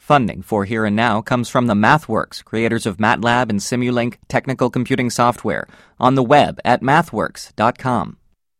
Funding for Here and Now comes from the MathWorks, creators of MATLAB and Simulink technical computing software, on the web at mathworks.com.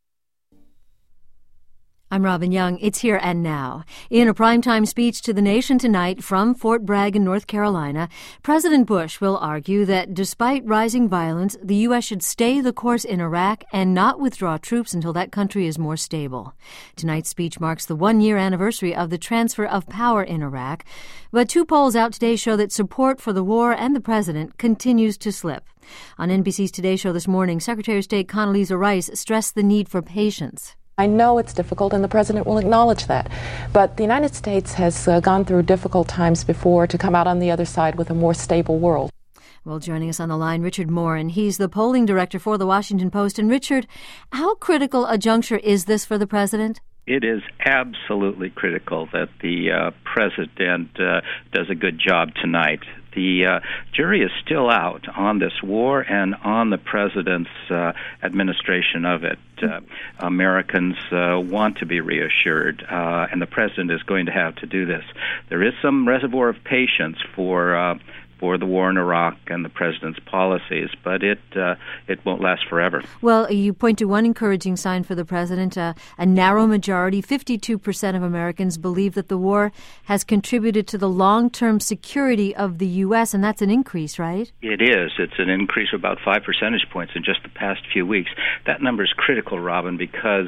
I'm Robin Young. It's Here and Now. In a primetime speech to the nation tonight from Fort Bragg in North Carolina, President Bush will argue that despite rising violence, the U.S. should stay the course in Iraq and not withdraw troops until that country is more stable. Tonight's speech marks the one-year anniversary of the transfer of power in Iraq, but two polls out today show that support for the war and the president continues to slip. On NBC's Today Show this morning, Secretary of State Condoleezza Rice stressed the need for patience. I know it's difficult, and the president will acknowledge that. But the United States has gone through difficult times before to come out on the other side with a more stable world. Well, joining us on the line, Richard Morin. He's the polling director for The Washington Post. And Richard, how critical a juncture is this for the president? It is absolutely critical that the president does a good job tonight. The jury is still out on this war and on the president's administration of it. Americans want to be reassured, and the president is going to have to do this. There is some reservoir of patience for the war in Iraq and the president's policies, but it won't last forever. Well, you point to one encouraging sign for the president. A narrow majority, 52% of Americans, believe that the war has contributed to the long-term security of the U.S., and that's an increase, right? It is. It's an increase of about 5 percentage points in just the past few weeks. That number is critical, Robin, because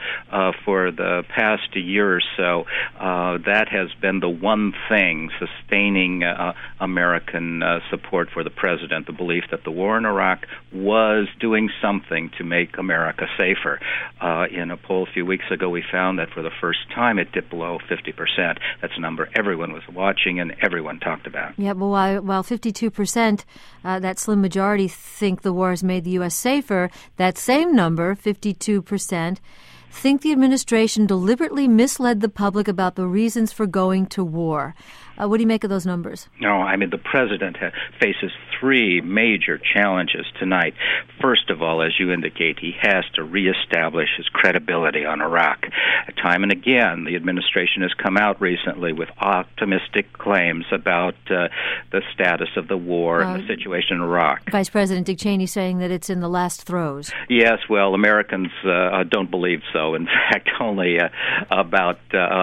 for the past year or so, that has been the one thing sustaining American support for the president, the belief that the war in Iraq was doing something to make America safer. In a poll a few weeks ago, we found that for the first time it dipped below 50%. That's a number everyone was watching and everyone talked about. Yeah, but while 52%, that slim majority, think the war has made the U.S. safer, that same number, 52%, think the administration deliberately misled the public about the reasons for going to war. What do you make of those numbers? No, I mean, the president faces three major challenges tonight. First of all, as you indicate, he has to reestablish his credibility on Iraq. Time and again, the administration has come out recently with optimistic claims about the status of the war and the situation in Iraq. Vice President Dick Cheney saying that it's in the last throes. Yes, well, Americans don't believe so. In fact, only about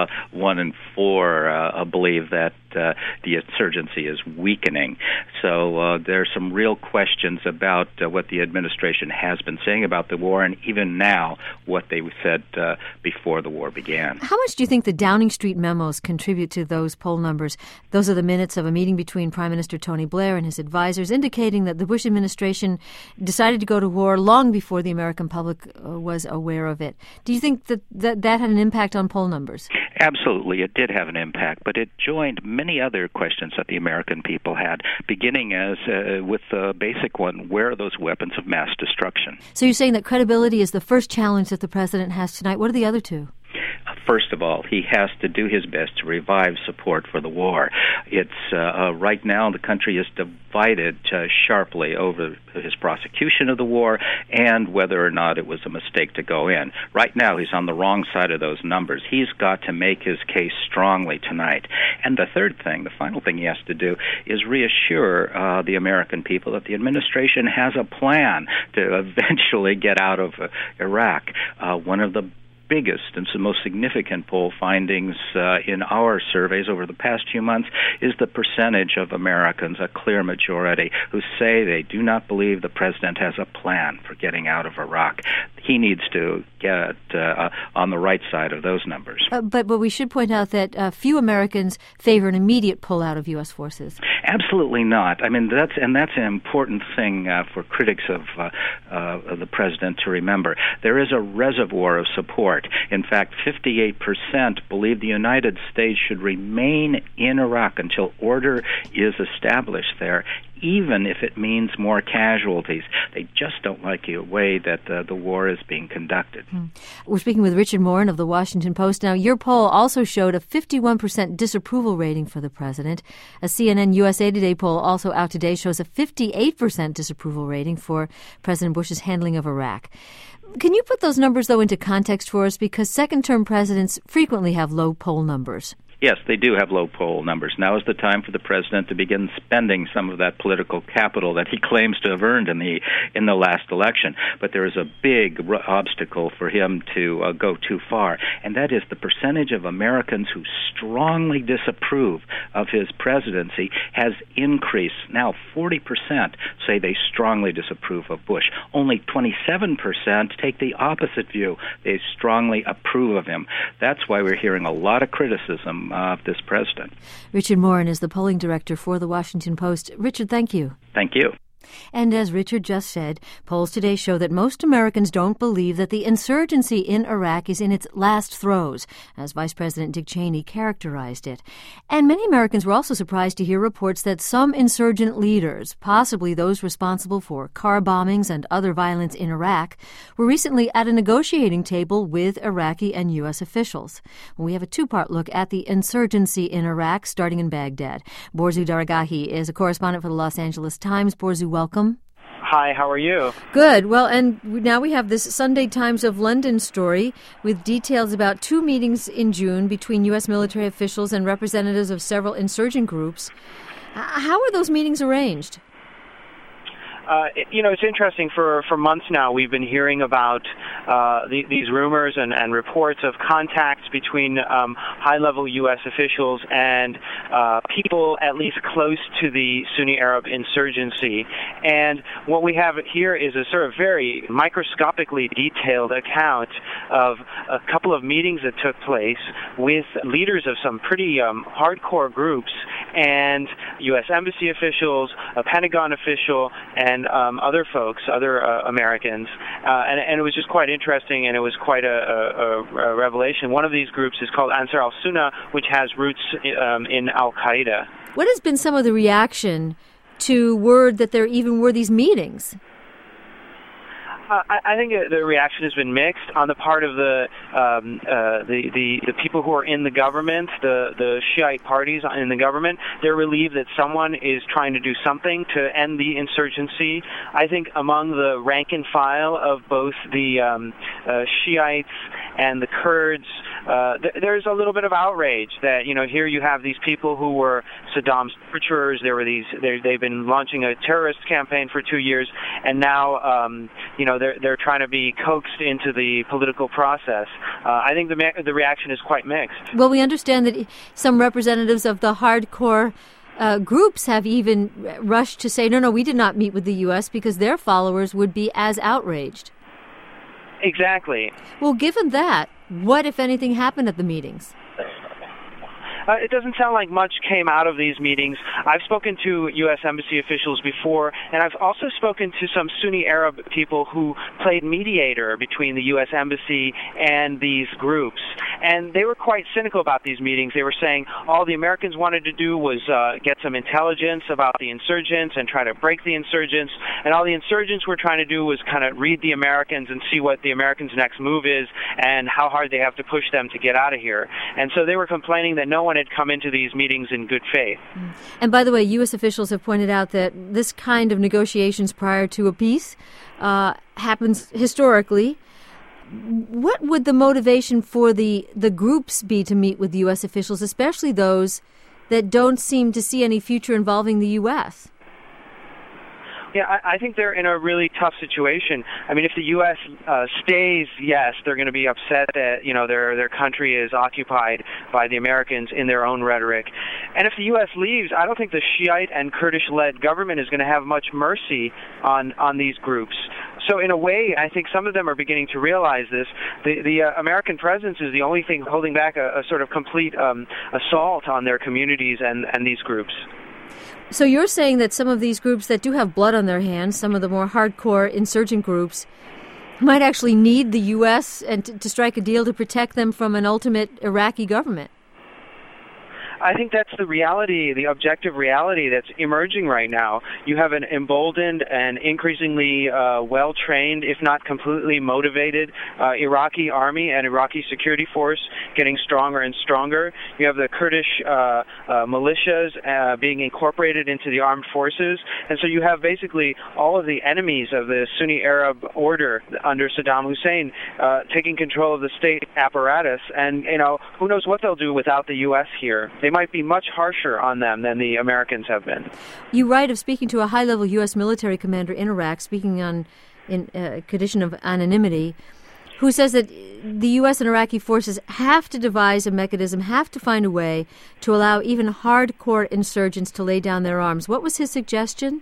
1 in 4 believe that the insurgency is weakening. So there are some real questions about what the administration has been saying about the war, and even now what they said before the war began. How much do you think the Downing Street memos contribute to those poll numbers? Those are the minutes of a meeting between Prime Minister Tony Blair and his advisors indicating that the Bush administration decided to go to war long before the American public was aware of it. Do you think that had an impact on poll numbers? Absolutely, it did have an impact, but it joined many other questions that the American people had, beginning with the basic one, where are those weapons of mass destruction? So you're saying that credibility is the first challenge that the president has tonight. What are the other two? First of all, he has to do his best to revive support for the war. It's right now the country is divided sharply over his prosecution of the war and whether or not it was a mistake to go in. Right now, he's on the wrong side of those numbers. He's got to make his case strongly tonight. And the third thing, the final thing he has to do, is reassure the American people that the administration has a plan to eventually get out of Iraq. One of the biggest and most significant poll findings in our surveys over the past few months is the percentage of Americans, a clear majority, who say they do not believe the president has a plan for getting out of Iraq. He needs to get on the right side of those numbers. But we should point out that few Americans favor an immediate pullout of U.S. forces. Absolutely not. I mean, that's an important thing for critics of the president to remember. There is a reservoir of support. In fact, 58% believe the United States should remain in Iraq until order is established there, even if it means more casualties. They just don't like the way that the war is being conducted. We're speaking with Richard Morin of The Washington Post. Now, your poll also showed a 51% disapproval rating for the president. A CNN USA Today poll also out today shows a 58% disapproval rating for President Bush's handling of Iraq. Can you put those numbers, though, into context for us? Because second-term presidents frequently have low poll numbers. Yes, they do have low poll numbers. Now is the time for the president to begin spending some of that political capital that he claims to have earned in the last election. But there is a big obstacle for him to go too far, and that is the percentage of Americans who strongly disapprove of his presidency has increased. Now 40% say they strongly disapprove of Bush. Only 27% take the opposite view. They strongly approve of him. That's why we're hearing a lot of criticism of this president. Richard Morin is the polling director for The Washington Post. Richard, thank you. Thank you. And as Richard just said, polls today show that most Americans don't believe that the insurgency in Iraq is in its last throes, as Vice President Dick Cheney characterized it. And many Americans were also surprised to hear reports that some insurgent leaders, possibly those responsible for car bombings and other violence in Iraq, were recently at a negotiating table with Iraqi and U.S. officials. We have a two-part look at the insurgency in Iraq, starting in Baghdad. Borzu Daragahi is a correspondent for the Los Angeles Times. Borzu, welcome. Hi, how are you? Good. Well, and now we have this Sunday Times of London story with details about two meetings in June between U.S. military officials and representatives of several insurgent groups. How are those meetings arranged? It's interesting. For months now, we've been hearing about these rumors and reports of contacts between high-level U.S. officials and people at least close to the Sunni Arab insurgency. And what we have here is a sort of very microscopically detailed account of a couple of meetings that took place with leaders of some pretty hardcore groups and U.S. Embassy officials, a Pentagon official, and other folks, other Americans, and it was just quite interesting, and it was quite a revelation. One of these groups is called Ansar al-Sunnah, which has roots in al-Qaeda. What has been some of the reaction to word that there even were these meetings? I think the reaction has been mixed on the part of the people who are in the government, the Shiite parties in the government. They're relieved that someone is trying to do something to end the insurgency. I think among the rank and file of both the Shiites and the Kurds, there's a little bit of outrage that, here you have these people who were Saddam's torturers. They've been launching a terrorist campaign for 2 years, and now, they're trying to be coaxed into the political process. I think the reaction is quite mixed. Well, we understand that some representatives of the hardcore groups have even rushed to say, no, we did not meet with the U.S. because their followers would be as outraged. Exactly. Well, given that, what, if anything, happened at the meetings? It doesn't sound like much came out of these meetings. I've spoken to U.S. Embassy officials before, and I've also spoken to some Sunni Arab people who played mediator between the U.S. Embassy and these groups. And they were quite cynical about these meetings. They were saying all the Americans wanted to do was get some intelligence about the insurgents and try to break the insurgents. And all the insurgents were trying to do was kind of read the Americans and see what the Americans' next move is and how hard they have to push them to get out of here. And so they were complaining that no one had come into these meetings in good faith. And by the way, U.S. officials have pointed out that this kind of negotiations prior to a peace happens historically. What would the motivation for the groups be to meet with U.S. officials, especially those that don't seem to see any future involving the U.S.? Yeah, I think they're in a really tough situation. I mean, if the U.S. stays, yes, they're going to be upset that, their country is occupied by the Americans in their own rhetoric. And if the U.S. leaves, I don't think the Shiite and Kurdish-led government is going to have much mercy on these groups. So in a way, I think some of them are beginning to realize this. The American presence is the only thing holding back a sort of complete assault on their communities and these groups. So you're saying that some of these groups that do have blood on their hands, some of the more hardcore insurgent groups, might actually need the U.S. and to strike a deal to protect them from an ultimate Iraqi government? I think that's the reality, the objective reality that's emerging right now. You have an emboldened and increasingly well-trained, if not completely motivated, Iraqi army and Iraqi security force getting stronger and stronger. You have the Kurdish militias being incorporated into the armed forces. And so you have basically all of the enemies of the Sunni Arab order under Saddam Hussein taking control of the state apparatus. And, who knows what they'll do without the U.S. here. They might be much harsher on them than the Americans have been. You write of speaking to a high-level U.S. military commander in Iraq, speaking in a condition of anonymity, who says that the U.S. and Iraqi forces have to devise a mechanism, have to find a way to allow even hardcore insurgents to lay down their arms. What was his suggestion?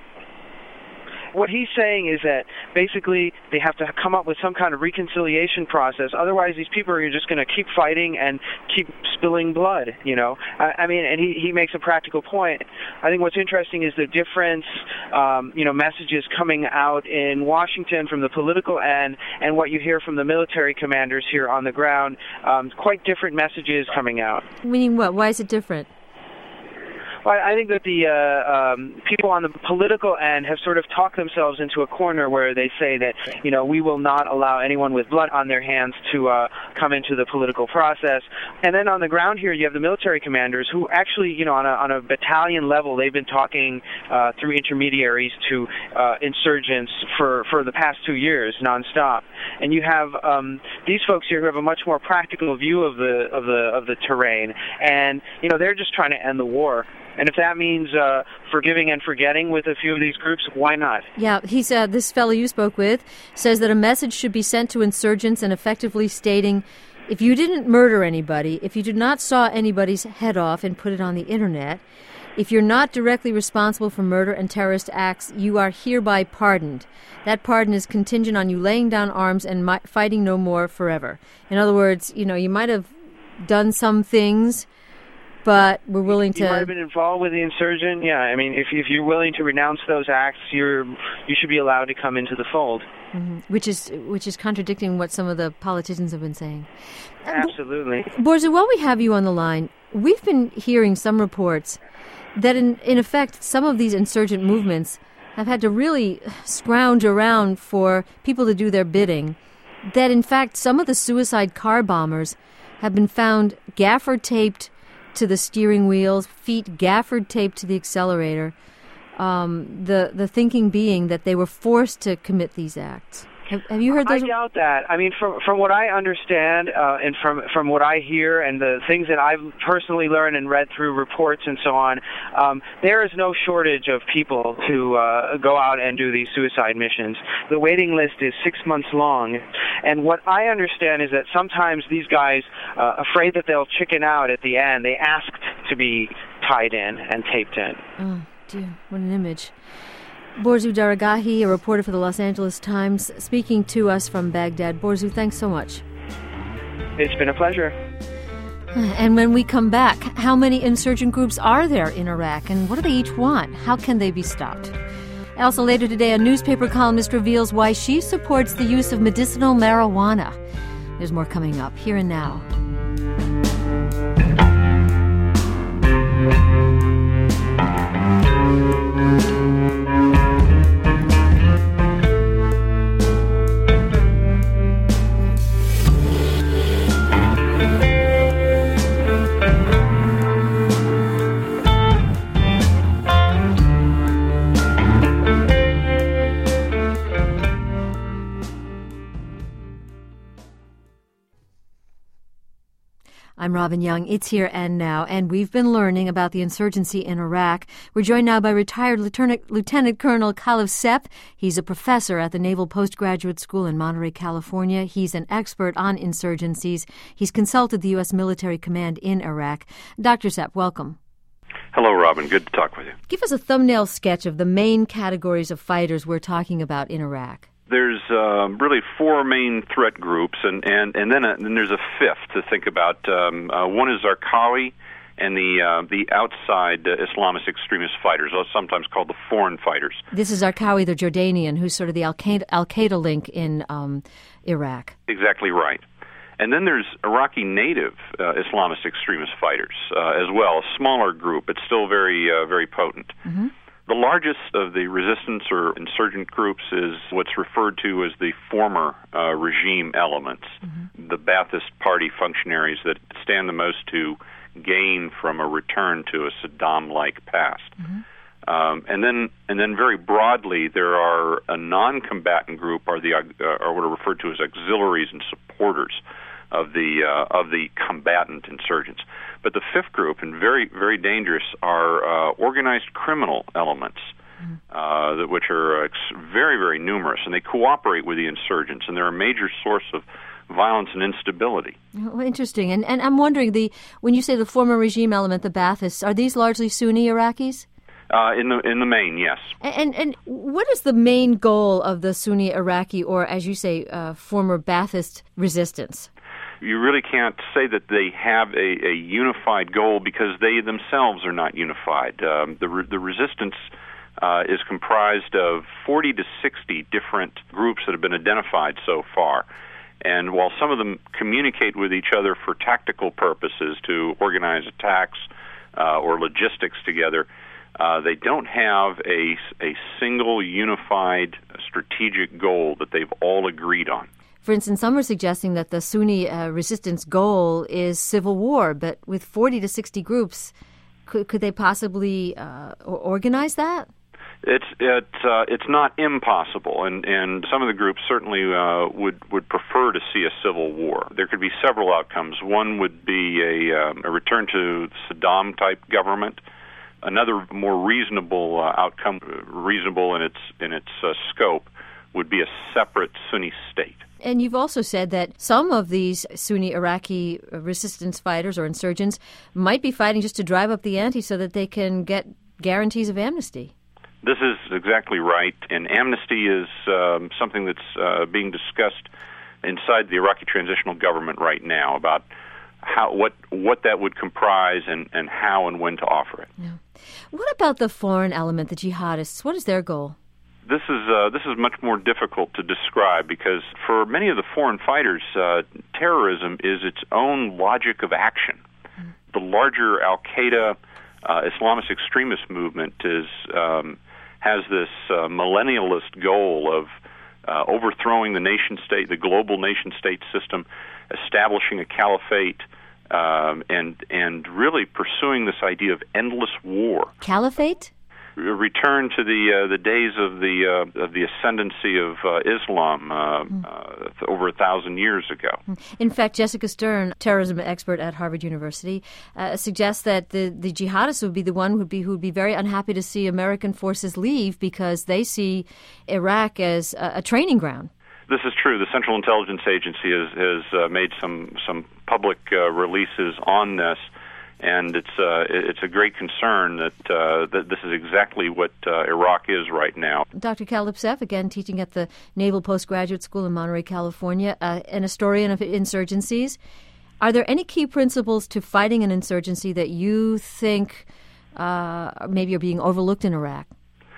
What he's saying is that basically they have to come up with some kind of reconciliation process. Otherwise, these people are just going to keep fighting and keep spilling blood, I mean, and he makes a practical point. I think what's interesting is the difference, messages coming out in Washington from the political end and what you hear from the military commanders here on the ground. Quite different messages coming out. Meaning what? Why is it different? Well, I think that the people on the political end have sort of talked themselves into a corner where they say that, we will not allow anyone with blood on their hands to come into the political process. And then on the ground here, you have the military commanders who actually, on a battalion level, they've been talking through intermediaries to insurgents for the past 2 years nonstop. And you have these folks here who have a much more practical view of the terrain, and they're just trying to end the war. And if that means forgiving and forgetting with a few of these groups, why not? Yeah, he's this fellow you spoke with says that a message should be sent to insurgents and effectively stating, if you didn't murder anybody, if you did not saw anybody's head off and put it on the internet, if you're not directly responsible for murder and terrorist acts, you are hereby pardoned. That pardon is contingent on you laying down arms and fighting no more forever. In other words, you might have done some things, but we're willing to... You might have been involved with the insurgent. Yeah, I mean, if you're willing to renounce those acts, you should be allowed to come into the fold. Mm-hmm. Which is contradicting what some of the politicians have been saying. Absolutely. Borzu, while we have you on the line, we've been hearing some reports that in effect some of these insurgent movements have had to really scrounge around for people to do their bidding, that in fact some of the suicide car bombers have been found gaffer-taped to the steering wheels, feet gaffered taped to the accelerator, the thinking being that they were forced to commit these acts. Have you heard those? I doubt that. I mean, from what I understand and from what I hear and the things that I've personally learned and read through reports and so on, there is no shortage of people to go out and do these suicide missions. The waiting list is 6 months long. And what I understand is that sometimes these guys, afraid that they'll chicken out at the end, they asked to be tied in and taped in. Oh, dear. What an image. Borzu Daragahi, a reporter for the Los Angeles Times, speaking to us from Baghdad. Borzu, thanks so much. It's been a pleasure. And when we come back, how many insurgent groups are there in Iraq, and what do they each want? How can they be stopped? Also later today, a newspaper columnist reveals why she supports the use of medicinal marijuana. There's more coming up here and now. I'm Robin Young. It's Here and Now, and we've been learning about the insurgency in Iraq. We're joined now by retired Lieutenant Colonel Khalif Sepp. He's a professor at the Naval Postgraduate School in Monterey, California. He's an expert on insurgencies. He's consulted the U.S. military command in Iraq. Dr. Sepp, welcome. Hello, Robin. Good to talk with you. Give us a thumbnail sketch of the main categories of fighters we're talking about in Iraq. There's really four main threat groups, and then there's a fifth to think about. One is Zarqawi and the outside Islamist extremist fighters, sometimes called the foreign fighters. This is Zarqawi, the Jordanian, who's sort of the Al-Qaeda link in Iraq. Exactly right. And then there's Iraqi native Islamist extremist fighters as well, a smaller group, but still very, very potent. Mm-hmm. The largest of the resistance or insurgent groups is what's referred to as the former regime elements, mm-hmm. the Ba'athist Party functionaries that stand the most to gain from a return to a Saddam-like past. Mm-hmm. And then very broadly, there are a non-combatant group, are what are referred to as auxiliaries and supporters of the combatant insurgents. But the fifth group, and very, very dangerous, are organized criminal elements, which are very, very numerous, and they cooperate with the insurgents, and they're a major source of violence and instability. Oh, interesting. And I'm wondering, when you say the former regime element, the Baathists, are these largely Sunni Iraqis? In the main, yes. And what is the main goal of the Sunni Iraqi, or as you say, former Ba'athist resistance? You really can't say that they have a unified goal because they themselves are not unified. The resistance is comprised of 40 to 60 different groups that have been identified so far. And while some of them communicate with each other for tactical purposes to organize attacks or logistics together, they don't have a single unified strategic goal that they've all agreed on. For instance, some are suggesting that the Sunni resistance goal is civil war, but with 40 to 60 groups, could they possibly organize that? It's not impossible, and some of the groups certainly would prefer to see a civil war. There could be several outcomes. One would be a return to Saddam-type government. Another more reasonable outcome, reasonable in its scope, would be a separate Sunni state. And you've also said that some of these Sunni Iraqi resistance fighters or insurgents might be fighting just to drive up the ante so that they can get guarantees of amnesty. This is exactly right, and amnesty is something that's being discussed inside the Iraqi transitional government right now about what that would comprise and how and when to offer it. Yeah. What about the foreign element, the jihadists? What is their goal? This is much more difficult to describe because for many of the foreign fighters, terrorism is its own logic of action. Mm. The larger Al-Qaeda Islamist extremist movement has this millennialist goal of overthrowing the nation-state, the global nation-state system, establishing a caliphate, and really pursuing this idea of endless war. Caliphate? Return to the days of the ascendancy of Islam over 1,000 years ago. In fact, Jessica Stern, terrorism expert at Harvard University, suggests that the jihadists would be the one who would be very unhappy to see American forces leave because they see Iraq as a training ground. This is true. The Central Intelligence Agency has made some public releases on this. And it's a great concern that this is exactly what Iraq is right now. Dr. Cal Lipsev, again teaching at the Naval Postgraduate School in Monterey, California, an historian of insurgencies. Are there any key principles to fighting an insurgency that you think maybe are being overlooked in Iraq?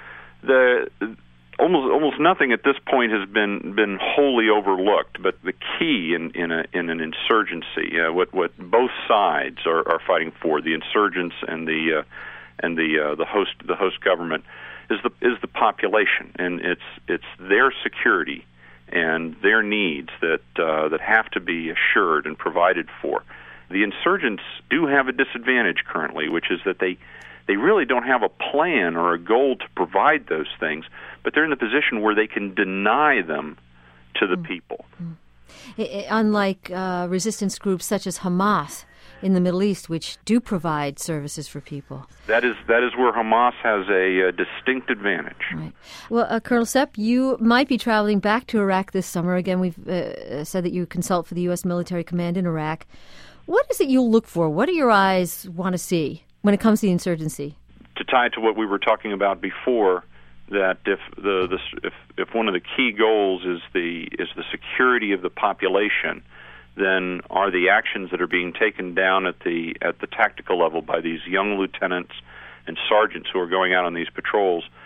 Almost nothing at this point has been wholly overlooked. But the key in an insurgency, what both sides are fighting for, the insurgents and the host government, is the population, and it's their security and their needs that have to be assured and provided for. The insurgents do have a disadvantage currently, which is that they really don't have a plan or a goal to provide those things, but they're in the position where they can deny them to the people. Unlike resistance groups such as Hamas in the Middle East, which do provide services for people. That is where Hamas has a distinct advantage. Right. Well, Colonel Sepp, you might be traveling back to Iraq this summer. Again, we've said that you consult for the U.S. Military Command in Iraq. What is it you look for? What do your eyes want to see when it comes to the insurgency? To tie to what we were talking about before, that if one of the key goals is the security of the population, then are the actions that are being taken down at the tactical level by these young lieutenants and sergeants who are going out on these patrols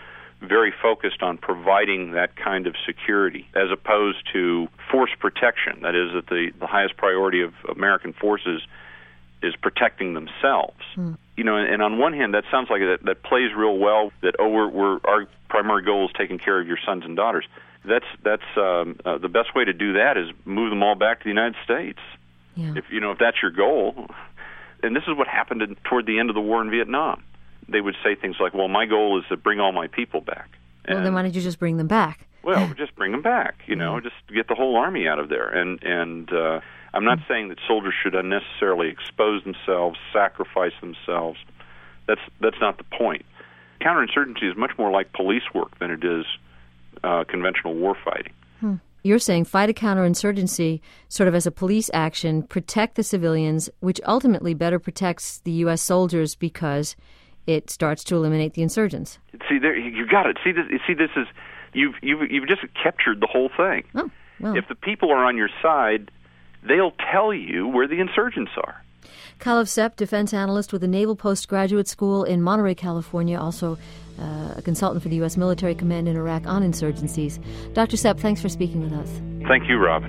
very focused on providing that kind of security, as opposed to force protection. That is, that the highest priority of American forces is protecting themselves. You know, and on one hand, that sounds like that plays real well. That our primary goal is taking care of your sons and daughters. That's the best way to do that is move them all back to the United States. Yeah. If that's your goal. And this is what happened toward the end of the war in Vietnam. They would say things like, "Well, my goal is to bring all my people back." Well, then why don't you just bring them back? Well, just bring them back. Just get the whole army out of there. And I'm not saying that soldiers should unnecessarily expose themselves, sacrifice themselves. That's not the point. Counterinsurgency is much more like police work than it is conventional war fighting. You're saying fight a counterinsurgency sort of as a police action, protect the civilians, which ultimately better protects the U.S. soldiers because it starts to eliminate the insurgents. See, there you got it. See, this is you've just captured the whole thing. Oh, well. If the people are on your side, they'll tell you where the insurgents are. Kalev Sepp, defense analyst with the Naval Postgraduate School in Monterey, California, also a consultant for the U.S. Military Command in Iraq on insurgencies. Dr. Sepp, thanks for speaking with us. Thank you, Robin.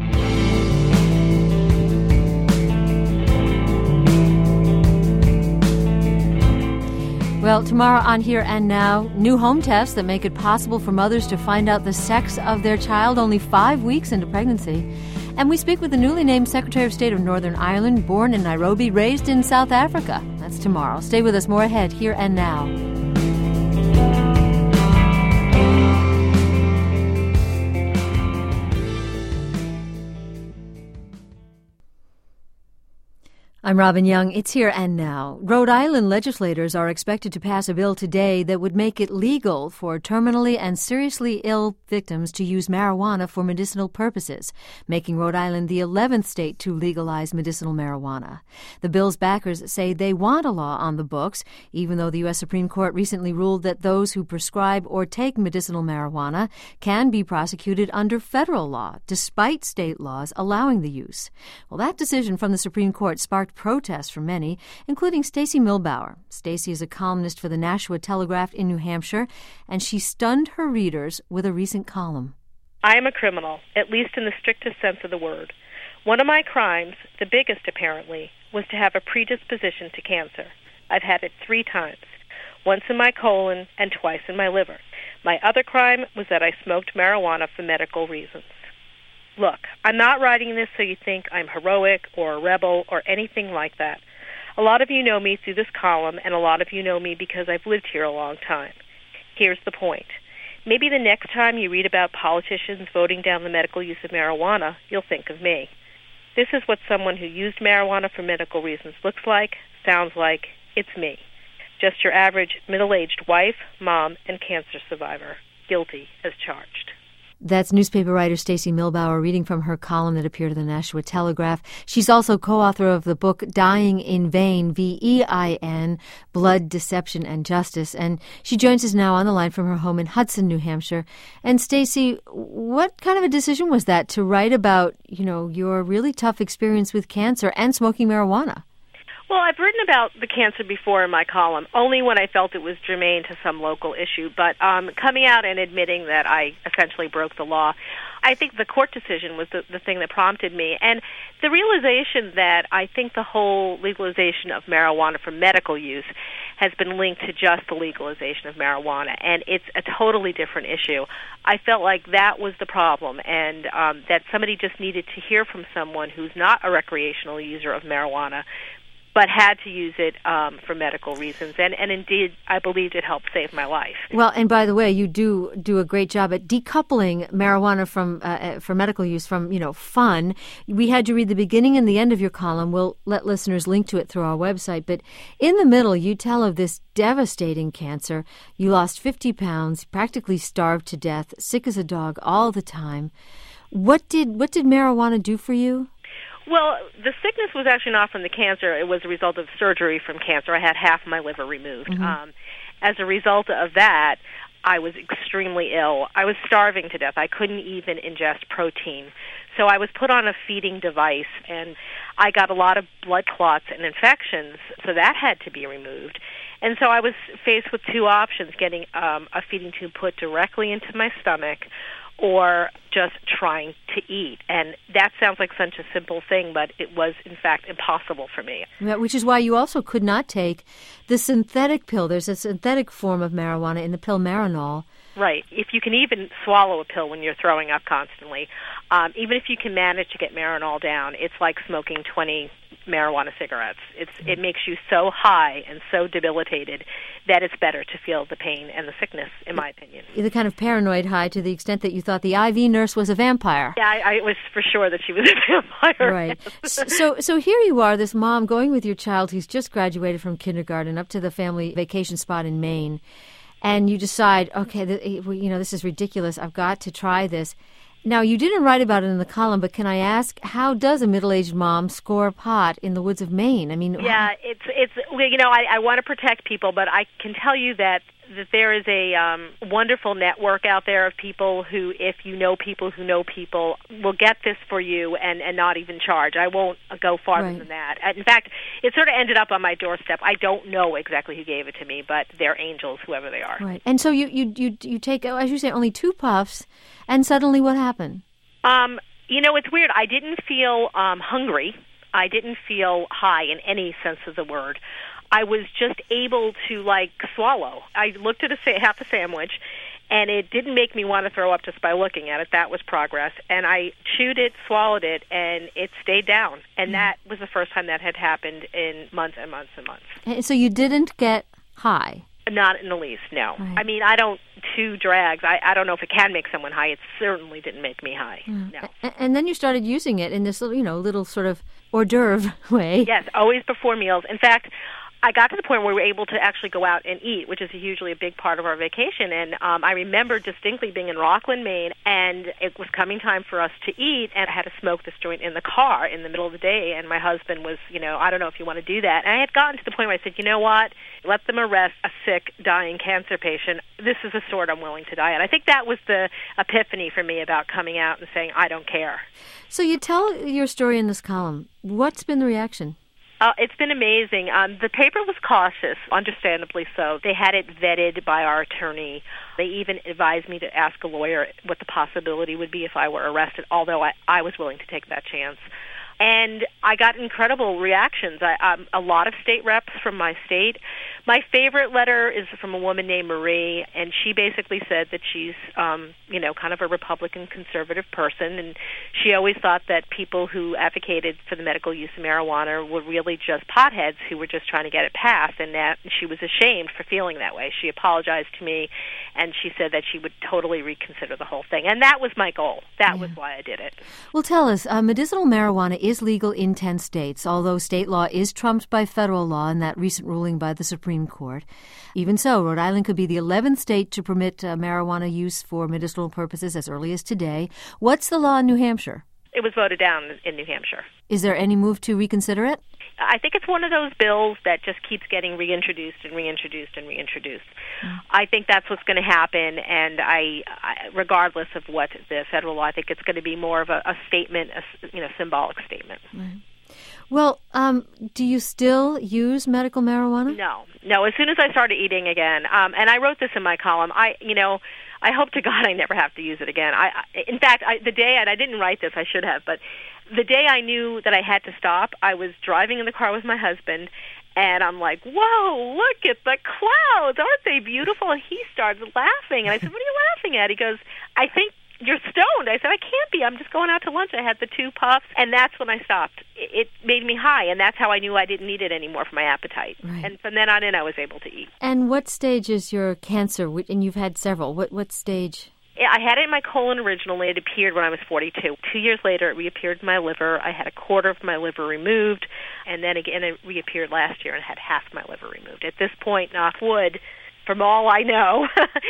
Well, tomorrow on Here and Now, new home tests that make it possible for mothers to find out the sex of their child only 5 weeks into pregnancy. And we speak with the newly named Secretary of State of Northern Ireland, born in Nairobi, raised in South Africa. That's tomorrow. Stay with us. More ahead, Here and Now. I'm Robin Young. It's Here and Now. Rhode Island legislators are expected to pass a bill today that would make it legal for terminally and seriously ill victims to use marijuana for medicinal purposes, making Rhode Island the 11th state to legalize medicinal marijuana. The bill's backers say they want a law on the books, even though the U.S. Supreme Court recently ruled that those who prescribe or take medicinal marijuana can be prosecuted under federal law, despite state laws allowing the use. Well, that decision from the Supreme Court sparked protests from many, including Stacy Milbauer. Stacy is a columnist for the Nashua Telegraph in New Hampshire, and she stunned her readers with a recent column. I am a criminal, at least in the strictest sense of the word. One of my crimes, the biggest apparently, was to have a predisposition to cancer. I've had it 3 times, once in my colon and twice in my liver. My other crime was that I smoked marijuana for medical reasons. Look, I'm not writing this so you think I'm heroic or a rebel or anything like that. A lot of you know me through this column, and a lot of you know me because I've lived here a long time. Here's the point. Maybe the next time you read about politicians voting down the medical use of marijuana, you'll think of me. This is what someone who used marijuana for medical reasons looks like, sounds like. It's me. Just your average middle-aged wife, mom, and cancer survivor. Guilty as charged. That's newspaper writer Stacy Milbauer reading from her column that appeared in the Nashua Telegraph. She's also co-author of the book Dying in Vain, VEIN, Blood, Deception, and Justice. And she joins us now on the line from her home in Hudson, New Hampshire. And Stacy, what kind of a decision was that to write about, your really tough experience with cancer and smoking marijuana? Well, I've written about the cancer before in my column, only when I felt it was germane to some local issue. But coming out and admitting that I essentially broke the law, I think the court decision was the thing that prompted me. And the realization that I think the whole legalization of marijuana for medical use has been linked to just the legalization of marijuana, and it's a totally different issue. I felt like that was the problem, and that somebody just needed to hear from someone who's not a recreational user of marijuana, but had to use it for medical reasons. And indeed, I believed it helped save my life. Well, and by the way, you do a great job at decoupling marijuana from for medical use from, fun. We had you read the beginning and the end of your column. We'll let listeners link to it through our website. But in the middle, you tell of this devastating cancer. You lost 50 pounds, practically starved to death, sick as a dog all the time. What did marijuana do for you? Well, the sickness was actually not from the cancer. It was a result of surgery from cancer. I had half my liver removed. Mm-hmm. As a result of that, I was extremely ill. I was starving to death. I couldn't even ingest protein. So I was put on a feeding device, and I got a lot of blood clots and infections, so that had to be removed. And so I was faced with two options, getting a feeding tube put directly into my stomach or just trying to eat. And that sounds like such a simple thing, but it was, in fact, impossible for me. Yeah, which is why you also could not take the synthetic pill. There's a synthetic form of marijuana in the pill Marinol. Right. If you can even swallow a pill when you're throwing up constantly, even if you can manage to get Marinol down, it's like smoking 20 marijuana cigarettes. It makes you so high and so debilitated that it's better to feel the pain and the sickness, in my opinion. The kind of paranoid high to the extent that you thought the IV nurse was a vampire. Yeah, I was for sure that she was a vampire. Right. So here you are, this mom going with your child who's just graduated from kindergarten up to the family vacation spot in Maine. And you decide, okay, this is ridiculous. I've got to try this. Now, you didn't write about it in the column, but can I ask, how does a middle-aged mom score pot in the woods of Maine? I mean, yeah, it's I want to protect people, but I can tell you that there is a wonderful network out there of people who, if you know people who know people, will get this for you and not even charge. I won't go farther than that. In fact, it sort of ended up on my doorstep. I don't know exactly who gave it to me, but they're angels, whoever they are. Right. And so you take, as you say, only 2 puffs, and suddenly what happened? It's weird. I didn't feel hungry. I didn't feel high in any sense of the word. I was just able to, swallow. I looked at half a sandwich, and it didn't make me want to throw up just by looking at it. That was progress. And I chewed it, swallowed it, and it stayed down. And that was the first time that had happened in months and months and months. And so you didn't get high? Not in the least, no. Right. I mean, I don't chew drags. I don't know if it can make someone high. It certainly didn't make me high, no. And then you started using it in this little sort of hors d'oeuvre way. Yes, always before meals. In fact, I got to the point where we were able to actually go out and eat, which is hugely a big part of our vacation. And I remember distinctly being in Rockland, Maine, and it was coming time for us to eat, and I had to smoke this joint in the car in the middle of the day, and my husband was, I don't know if you want to do that. And I had gotten to the point where I said, you know what, let them arrest a sick, dying cancer patient. This is the sort I'm willing to die at. I think that was the epiphany for me about coming out and saying, I don't care. So you tell your story in this column. What's been the reaction? It's been amazing. The paper was cautious, understandably so. They had it vetted by our attorney. They even advised me to ask a lawyer what the possibility would be if I were arrested, although I was willing to take that chance. And I got incredible reactions. A lot of state reps from my state. My favorite letter is from a woman named Marie, and she basically said that she's, kind of a Republican conservative person, and she always thought that people who advocated for the medical use of marijuana were really just potheads who were just trying to get it passed, and that she was ashamed for feeling that way. She apologized to me, and she said that she would totally reconsider the whole thing. And that was my goal. That was why I did it. Well, tell us, medicinal marijuana is legal in 10 states, although state law is trumped by federal law in that recent ruling by the Supreme Court. Even so, Rhode Island could be the 11th state to permit marijuana use for medicinal purposes as early as today. What's the law in New Hampshire? It was voted down in New Hampshire. Is there any move to reconsider it? I think it's one of those bills that just keeps getting reintroduced and reintroduced and reintroduced. I think that's what's going to happen, and I regardless of what the federal law, I think it's going to be more of a statement, a symbolic statement. Right. Well, do you still use medical marijuana? No. As soon as I started eating again, and I wrote this in my column, I hope to God I never have to use it again. In fact, the day, and I didn't write this, I should have, but the day I knew that I had to stop, I was driving in the car with my husband, and I'm like, whoa, look at the clouds. Aren't they beautiful? And he started laughing, and I said, what are you laughing at? He goes, I think you're stoned. I said, I can't be. I'm just going out to lunch. I had the 2 puffs, and that's when I stopped. It made me high, and that's how I knew I didn't need it anymore for my appetite. Right. And from then on in, I was able to eat. And what stage is your cancer? And you've had several. What stage? I had it in my colon originally. It appeared when I was 42. 2 years later, it reappeared in my liver. I had a quarter of my liver removed, and then again it reappeared last year and had half my liver removed. At this point, knock wood, from all I know,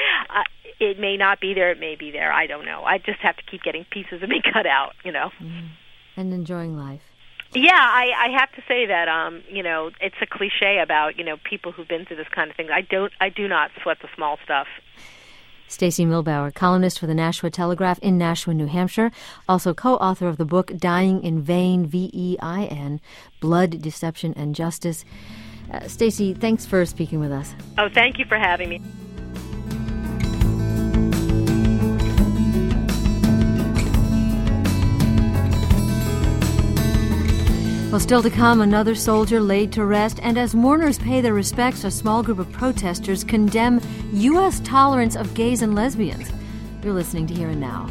it may not be there, it may be there. I don't know. I just have to keep getting pieces of me cut out, And enjoying life. Yeah, I have to say that, it's a cliche about, people who've been through this kind of thing. I do not sweat the small stuff. Stacey Milbauer, columnist for the Nashua Telegraph in Nashua, New Hampshire, also co-author of the book Dying in Vain, VEIN, Blood, Deception, and Justice. Stacy, thanks for speaking with us. Oh, thank you for having me. Well, still to come, another soldier laid to rest, and as mourners pay their respects, a small group of protesters condemn U.S. tolerance of gays and lesbians. You're listening to Here and Now.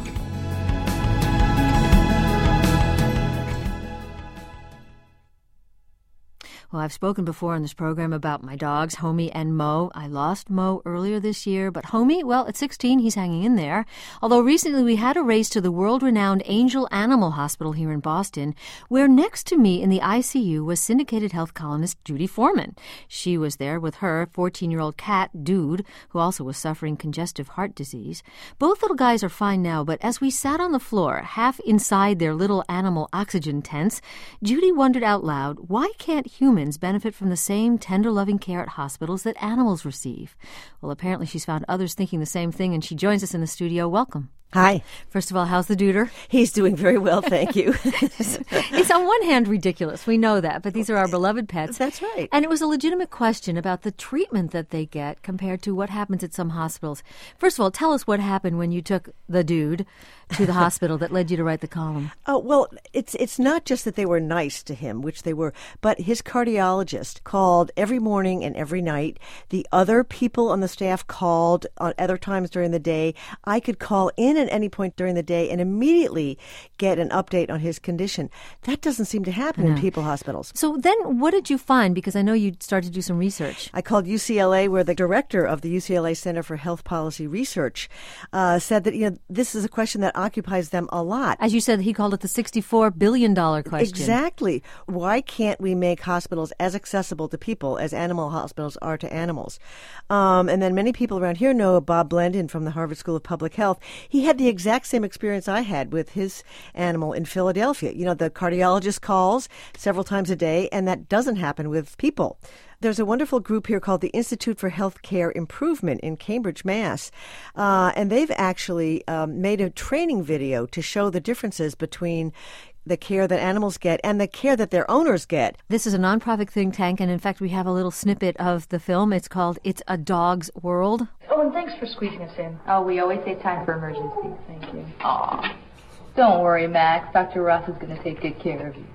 Well, I've spoken before on this program about my dogs, Homie and Mo. I lost Mo earlier this year, but Homie, well, at 16, he's hanging in there. Although recently we had a race to the world-renowned Angel Animal Hospital here in Boston, where next to me in the ICU was syndicated health columnist Judy Foreman. She was there with her 14-year-old cat, Dude, who also was suffering congestive heart disease. Both little guys are fine now, but as we sat on the floor, half inside their little animal oxygen tents, Judy wondered out loud, why can't humans benefit from the same tender, loving care at hospitals that animals receive? Well, apparently she's found others thinking the same thing, and she joins us in the studio. Welcome. Hi. First of all, how's the Duder? He's doing very well, thank you. It's on one hand ridiculous. We know that, but these are our beloved pets. That's right. And it was a legitimate question about the treatment that they get compared to what happens at some hospitals. First of all, tell us what happened when you took the Dude to the hospital that led you to write the column. Oh, well, it's not just that they were nice to him, which they were, but his cardiologist called every morning and every night. The other people on the staff called on other times during the day. I could call in at any point during the day and immediately get an update on his condition. That doesn't seem to happen in people hospitals. So then what did you find? Because I know you started to do some research. I called UCLA, where the director of the UCLA Center for Health Policy Research said that this is a question that occupies them a lot. As you said, he called it the $64 billion question. Exactly. Why can't we make hospitals as accessible to people as animal hospitals are to animals? And then many people around here know Bob Blendon from the Harvard School of Public Health. He had the exact same experience I had with his animal in Philadelphia. The cardiologist calls several times a day, and that doesn't happen with people. There's a wonderful group here called the Institute for Healthcare Improvement in Cambridge, Mass. And they've actually made a training video to show the differences between the care that animals get and the care that their owners get. This is a nonprofit think tank, and in fact, we have a little snippet of the film. It's called It's a Dog's World. Oh, and thanks for squeezing us in. Oh, we always say time for emergencies. Thank you. Aw. Don't worry, Max. Dr. Ross is going to take good care of you.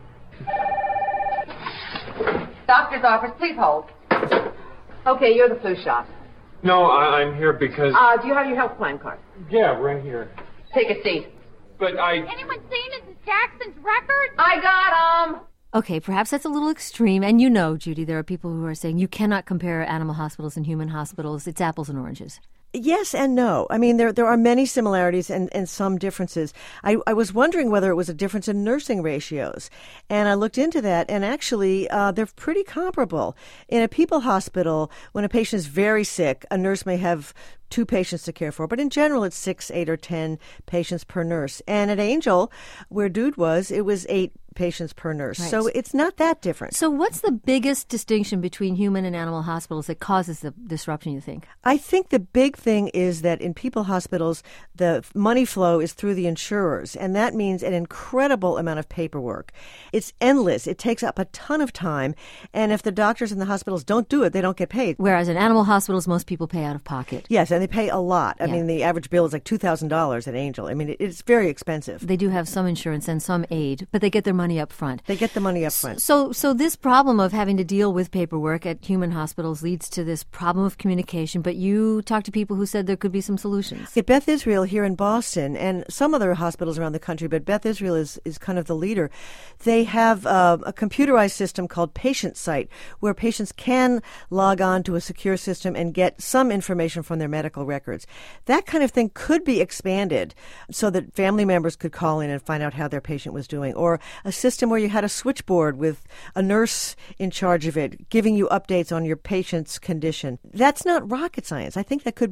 Doctor's office, please hold. Okay, you're the flu shot. No, I'm here because... Do you have your health plan card? Yeah, right here. Take a seat. But Anyone seen Mrs. Jackson's records? I got 'em. Okay, perhaps that's a little extreme. And you know, Judy, there are people who are saying you cannot compare animal hospitals and human hospitals. It's apples and oranges. Yes and no. I mean, there are many similarities and some differences. I was wondering whether it was a difference in nursing ratios. And I looked into that, and actually, they're pretty comparable. In a people hospital, when a patient is very sick, a nurse may have 2 patients to care for. But in general, it's 6, 8, or 10 patients per nurse. And at Angel, where Dude was, it was 8 patients per nurse. Right. So it's not that different. So what's the biggest distinction between human and animal hospitals that causes the disruption, you think? I think the big thing is that in people hospitals, the money flow is through the insurers, and that means an incredible amount of paperwork. It's endless. It takes up a ton of time, and if the doctors in the hospitals don't do it, they don't get paid. Whereas in animal hospitals, most people pay out of pocket. Yes, and they pay a lot. I mean, the average bill is like $2,000 at Angel. I mean, it's very expensive. They do have some insurance and some aid, but they get their money up front. They get the money up front. So this problem of having to deal with paperwork at human hospitals leads to this problem of communication, but you talked to people who said there could be some solutions. At Beth Israel here in Boston and some other hospitals around the country, but Beth Israel is kind of the leader. They have a computerized system called Patient Site, where patients can log on to a secure system and get some information from their medical records. That kind of thing could be expanded so that family members could call in and find out how their patient was doing, or a system where you had a switchboard with a nurse in charge of it, giving you updates on your patient's condition. That's not rocket science. I think that could be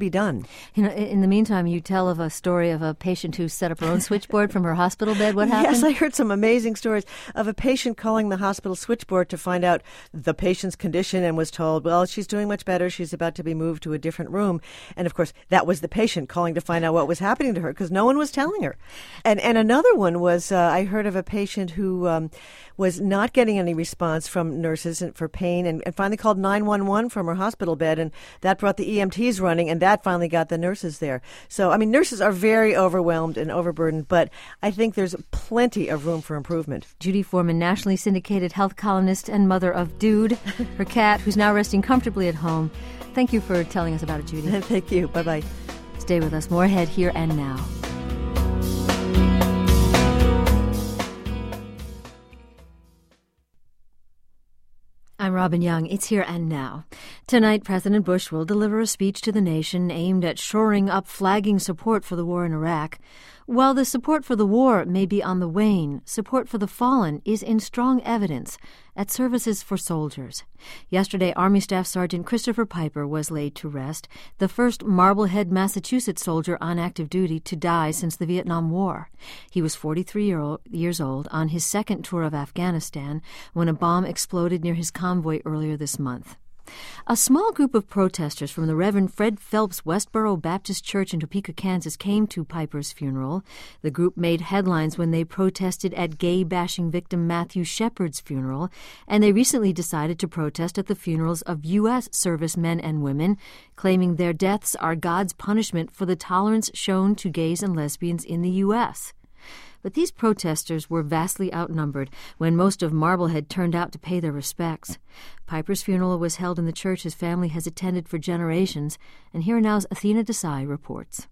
be done. In the meantime, you tell of a story of a patient who set up her own switchboard from her hospital bed. What happened? Yes, I heard some amazing stories of a patient calling the hospital switchboard to find out the patient's condition and was told, well, she's doing much better. She's about to be moved to a different room. And, of course, that was the patient calling to find out what was happening to her because no one was telling her. And another one was I heard of a patient who was not getting any response from nurses for pain and finally called 911 from her hospital bed, and that brought the EMTs running, and that finally got the nurses there. So, I mean, nurses are very overwhelmed and overburdened, but I think there's plenty of room for improvement. Judy Foreman, nationally syndicated health columnist and mother of Dude, her cat, who's now resting comfortably at home. Thank you for telling us about it, Judy. Thank you. Bye-bye. Stay with us. More ahead here and now. I'm Robin Young. It's here and now. Tonight, President Bush will deliver a speech to the nation aimed at shoring up flagging support for the war in Iraq. While the support for the war may be on the wane, support for the fallen is in strong evidence at services for soldiers. Yesterday, Army Staff Sergeant Christopher Piper was laid to rest, the first Marblehead, Massachusetts soldier on active duty to die since the Vietnam War. He was 43 years old on his second tour of Afghanistan when a bomb exploded near his convoy earlier this month. A small group of protesters from the Reverend Fred Phelps Westboro Baptist Church in Topeka, Kansas, came to Piper's funeral. The group made headlines when they protested at gay-bashing victim Matthew Shepard's funeral, and they recently decided to protest at the funerals of U.S. servicemen and women, claiming their deaths are God's punishment for the tolerance shown to gays and lesbians in the U.S. But these protesters were vastly outnumbered when most of Marblehead turned out to pay their respects. Piper's funeral was held in the church his family has attended for generations, and here now's Athena Desai reports.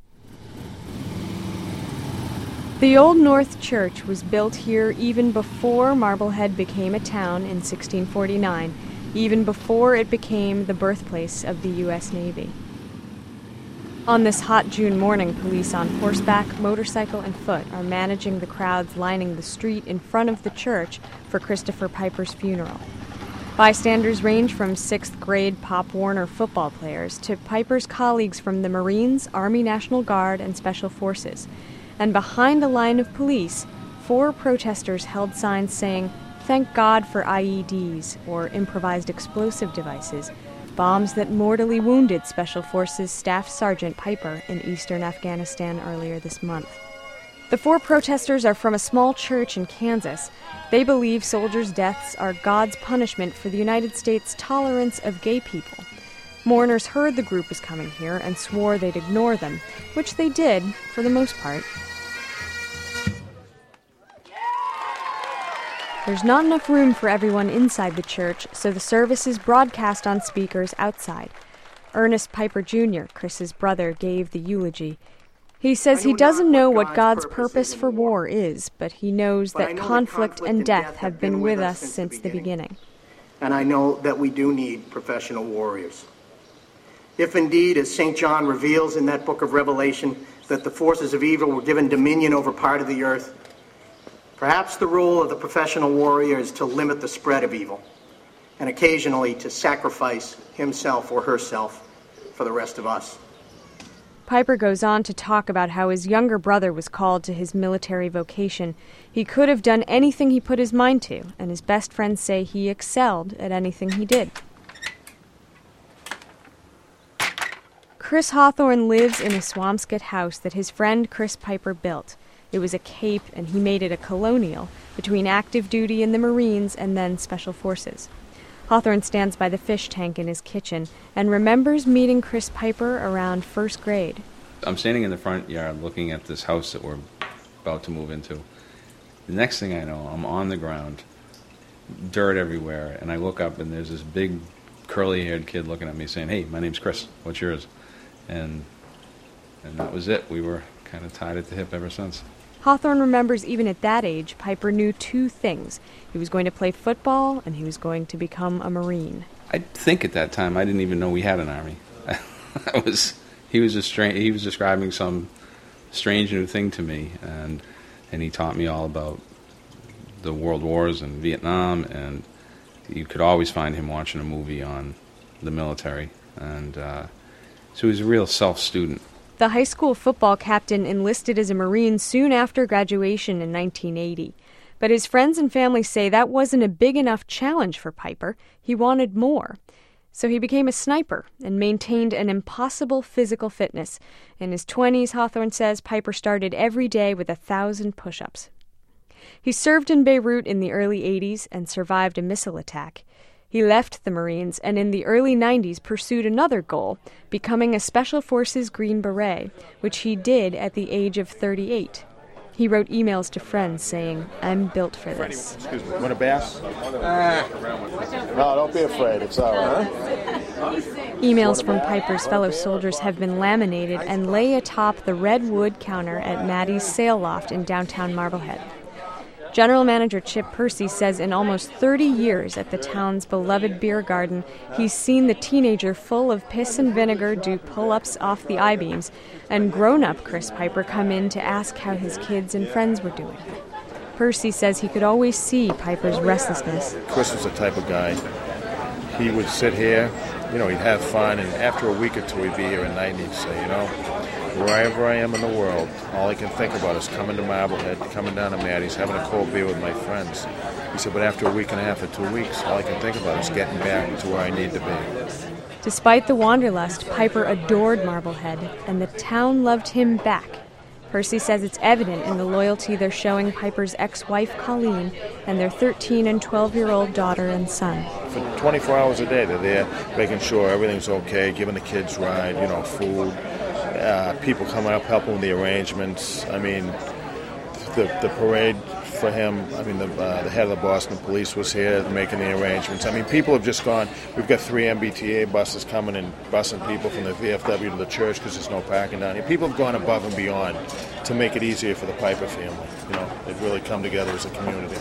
The Old North Church was built here even before Marblehead became a town in 1649, even before it became the birthplace of the U.S. Navy. On this hot June morning, police on horseback, motorcycle, and foot are managing the crowds lining the street in front of the church for Christopher Piper's funeral. Bystanders range from 6th grade Pop Warner football players to Piper's colleagues from the Marines, Army National Guard, and Special Forces. And behind a line of police, 4 protesters held signs saying, "Thank God for IEDs," or improvised explosive devices, bombs that mortally wounded Special Forces Staff Sergeant Piper in eastern Afghanistan earlier this month. The 4 protesters are from a small church in Kansas. They believe soldiers' deaths are God's punishment for the United States' tolerance of gay people. Mourners heard the group was coming here and swore they'd ignore them, which they did, for the most part. There's not enough room for everyone inside the church, so the service is broadcast on speakers outside. Ernest Piper Jr., Chris's brother, gave the eulogy. He says he doesn't know what God's purpose for war is, but he knows that conflict and death have been with us since the beginning. And I know that we do need professional warriors. If indeed, as St. John reveals in that book of Revelation, that the forces of evil were given dominion over part of the earth, perhaps the role of the professional warrior is to limit the spread of evil and occasionally to sacrifice himself or herself for the rest of us. Piper goes on to talk about how his younger brother was called to his military vocation. He could have done anything he put his mind to, and his best friends say he excelled at anything he did. Chris Hawthorne lives in a Swampscott house that his friend Chris Piper built. It was a cape, and he made it a colonial between active duty in the Marines and then Special Forces. Hawthorne stands by the fish tank in his kitchen and remembers meeting Chris Piper around first grade. I'm standing in the front yard looking at this house that we're about to move into. The next thing I know, I'm on the ground, dirt everywhere, and I look up and there's this big curly-haired kid looking at me saying, "Hey, my name's Chris, what's yours?" And that was it. We were kind of tied at the hip ever since. Hawthorne remembers even at that age, Piper knew 2 things. He was going to play football, and he was going to become a Marine. I think at that time I didn't even know we had an army. He was describing some strange new thing to me, and he taught me all about the world wars and Vietnam, and you could always find him watching a movie on the military, and So he was a real self-student. The high school football captain enlisted as a Marine soon after graduation in 1980. But his friends and family say that wasn't a big enough challenge for Piper. He wanted more. So he became a sniper and maintained an impossible physical fitness. In his 20s, Hawthorne says Piper started every day with 1,000 push-ups. He served in Beirut in the early 80s and survived a missile attack. He left the Marines and in the early 90s pursued another goal, becoming a Special Forces Green Beret, which he did at the age of 38. He wrote emails to friends saying, "I'm built for this." Excuse me, want a bass? No, don't be afraid. It's all right. Emails from Piper's fellow soldiers have been laminated and lay atop the red wood counter at Maddie's sail loft in downtown Marblehead. General Manager Chip Percy says in almost 30 years at the town's beloved beer garden, he's seen the teenager full of piss and vinegar do pull-ups off the I-beams, and grown-up Chris Piper come in to ask how his kids and friends were doing. Percy says he could always see Piper's restlessness. Chris was the type of guy, he would sit here, he'd have fun, and after a week or two he'd be here at night and he'd say, wherever I am in the world, all I can think about is coming to Marblehead, coming down to Maddie's, having a cold beer with my friends. He said, but after a week and a half or 2 weeks, all I can think about is getting back to where I need to be. Despite the wanderlust, Piper adored Marblehead, and the town loved him back. Percy says it's evident in the loyalty they're showing Piper's ex-wife, Colleen, and their 13 and 12-year-old daughter and son. For 24 hours a day, they're there making sure everything's okay, giving the kids ride, food. People coming up helping with the arrangements. I mean, the parade for him, the head of the Boston Police was here making the arrangements. I mean, people have just gone. We've got 3 MBTA buses coming and busing people from the VFW to the church because there's no parking down here. People have gone above and beyond to make it easier for the Piper family. They've really come together as a community.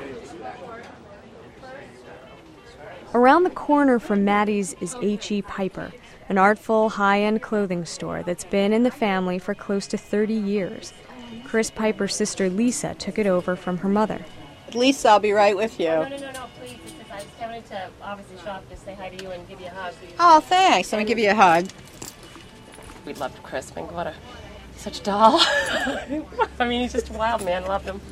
Around the corner from Maddie's is H.E. Piper, an artful, high-end clothing store that's been in the family for close to 30 years. Chris Piper's sister Lisa took it over from her mother. Lisa, I'll be right with you. No, please. I just wanted to obviously shop to say hi to you and give you a hug. Oh, thanks. Let me give you a hug. We loved Chris. Such a doll. He's just a wild man. Loved him.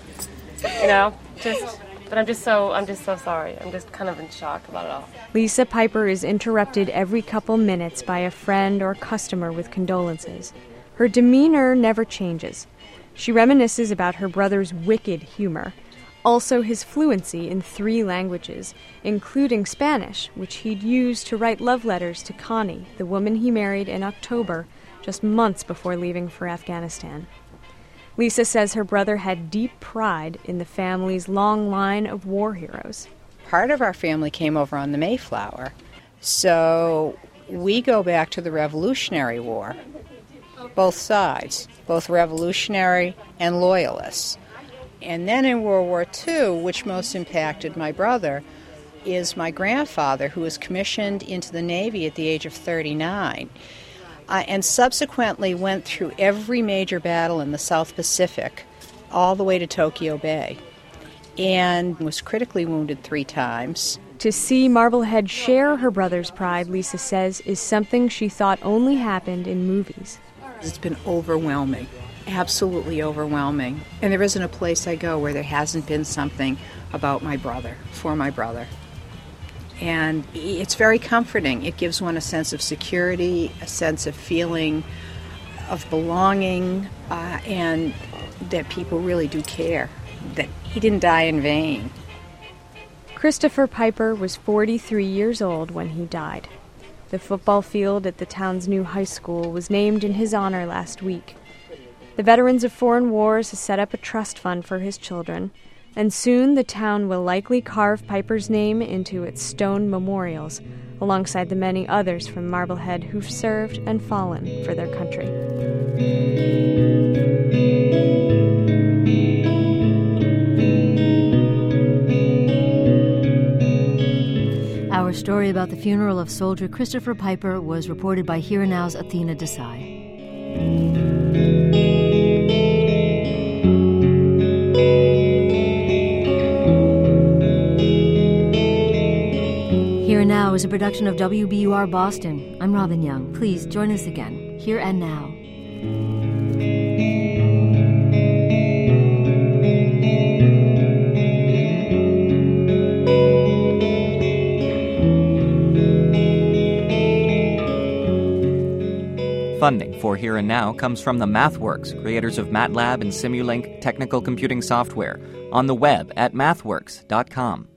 But I'm just so sorry. I'm just kind of in shock about it all. Lisa Piper is interrupted every couple minutes by a friend or customer with condolences. Her demeanor never changes. She reminisces about her brother's wicked humor, also his fluency in 3 languages, including Spanish, which he'd used to write love letters to Connie, the woman he married in October, just months before leaving for Afghanistan. Lisa says her brother had deep pride in the family's long line of war heroes. Part of our family came over on the Mayflower, so we go back to the Revolutionary War, both sides, both revolutionary and loyalists. And then in World War II, which most impacted my brother, is my grandfather, who was commissioned into the Navy at the age of 39. And subsequently went through every major battle in the South Pacific, all the way to Tokyo Bay, and was critically wounded 3 times. To see Marblehead share her brother's pride, Lisa says, is something she thought only happened in movies. It's been overwhelming, absolutely overwhelming. And there isn't a place I go where there hasn't been something about my brother, for my brother. And it's very comforting. It gives one a sense of security, a sense of feeling of belonging, and that people really do care, that he didn't die in vain. Christopher Piper was 43 years old when he died. The football field at the town's new high school was named in his honor last week. The Veterans of Foreign Wars has set up a trust fund for his children, and soon the town will likely carve Piper's name into its stone memorials, alongside the many others from Marblehead who've served and fallen for their country. Our story about the funeral of soldier Christopher Piper was reported by Here and Now's Athena Desai. Here and Now Now is a production of WBUR Boston. I'm Robin Young. Please join us again, Here and Now. Funding for Here and Now comes from the MathWorks, creators of MATLAB and Simulink technical computing software, on the web at mathworks.com.